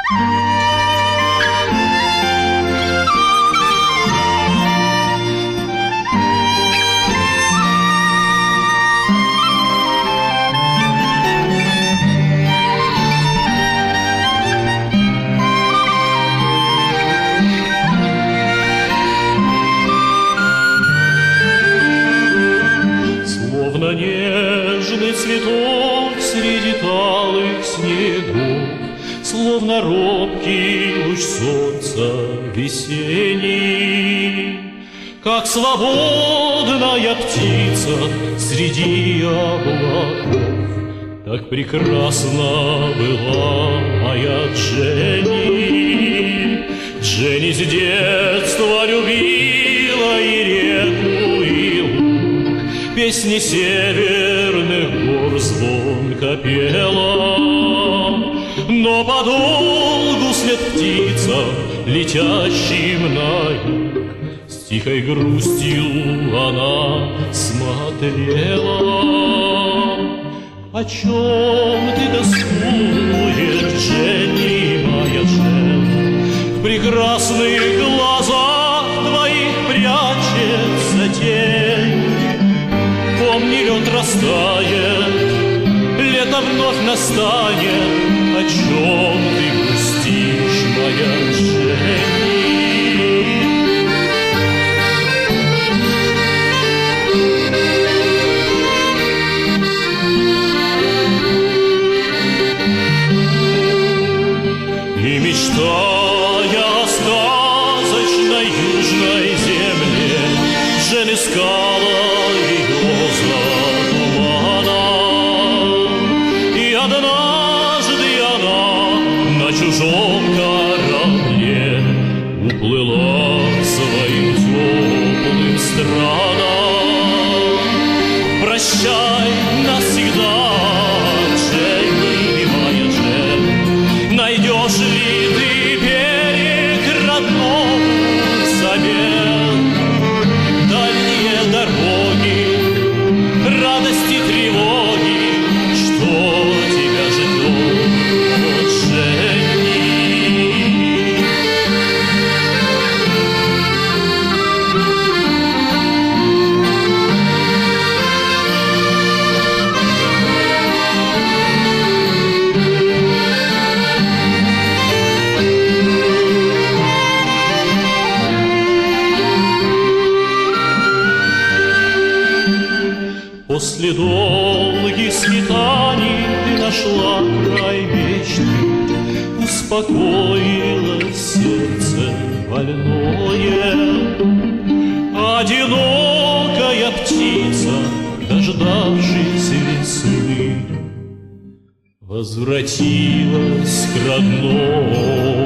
Нежный цветок среди талых снегов, словно робкий луч солнца весенний, как свободная птица среди облаков. Так прекрасна была моя Дженни. Дженни с детства любила и реку, и луг, песни северных гор звонко пела. Но подолгу след птица, летящим на юг, с тихой грустью она смотрела. О чем ты тоскуешь, Дженни, моя Джен? В прекрасных глазах твоих прячется тень. Помни, лед растает, лето вновь настанет. О чем ты грустишь, моя Дженни? И мечтая о сказочной южной земле, Джен искала ее за туманом. И однажды она на чужом корабле уплыла к своим теплым странам. Прощай навсегда, Дженни, моя Джен. Найдешь ли ты берег родному взамен? Дальние дороги, радости, тревоги, что тебя ждет, вот Дженни. После долгих скитаний ты нашла край мечты, успокоилось сердце больное. Одинокая птица, дождавшись весны, возвратилась к родной